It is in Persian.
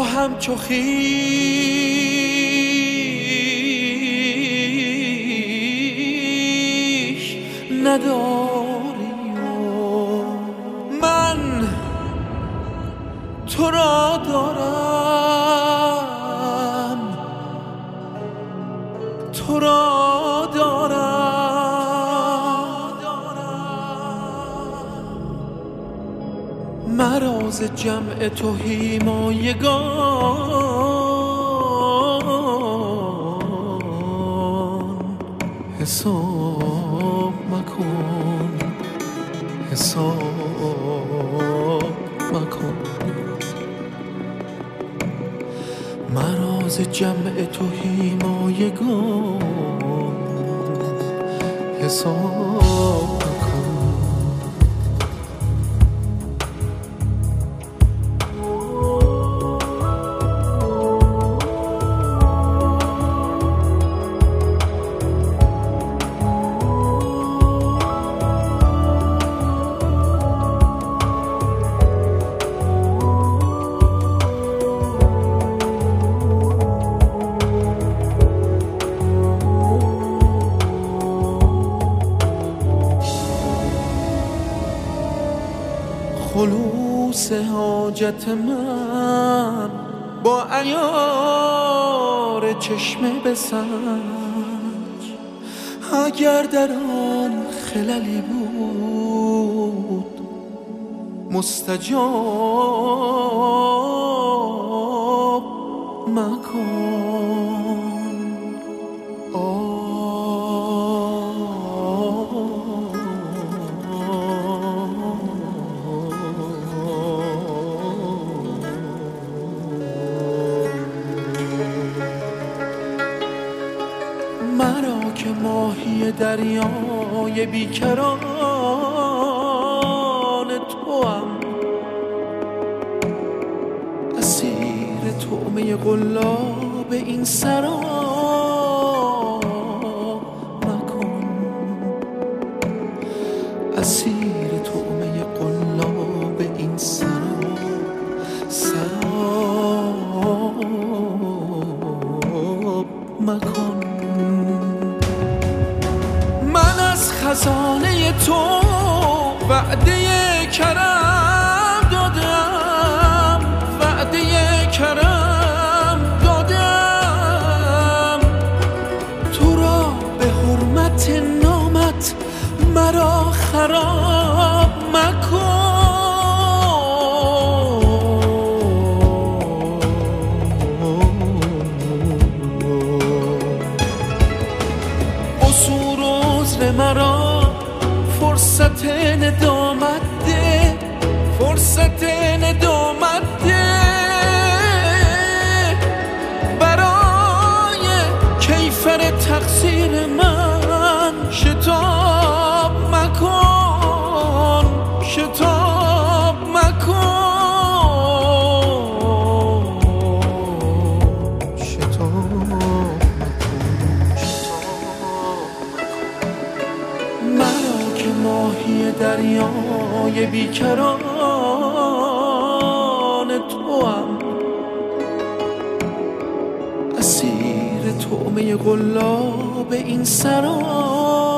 تو همچو خویش نداری و من تو را دارم، تو را دارم. مرا ز جمع تو هیمایگان حساب مکن، حساب مکن. مرا ز جمع تو هیمایگان حساب مکن. خلوص حاجت من با عیار چشمه بسنج، اگر در آن خللی بود مستجاب مکن. مرا که ماهی دریای بیکران توام، اسیر طعمه قلاب این سرا مکن، اسیر طعمه قلاب این سرا مکن. خزانه تو وعده کرم دادم، وعده کرم دادم. تو را به حرمت نامت مرا خراب مکن. قصور و عذر مرا فرصت ندامت ده، فرصت ندامت ده. برای کیفر تقصیر من شتاب مکن، شتاب مکن، شتاب ماهی دریای بیکران توام، اسیر طعمه قلاب این سرا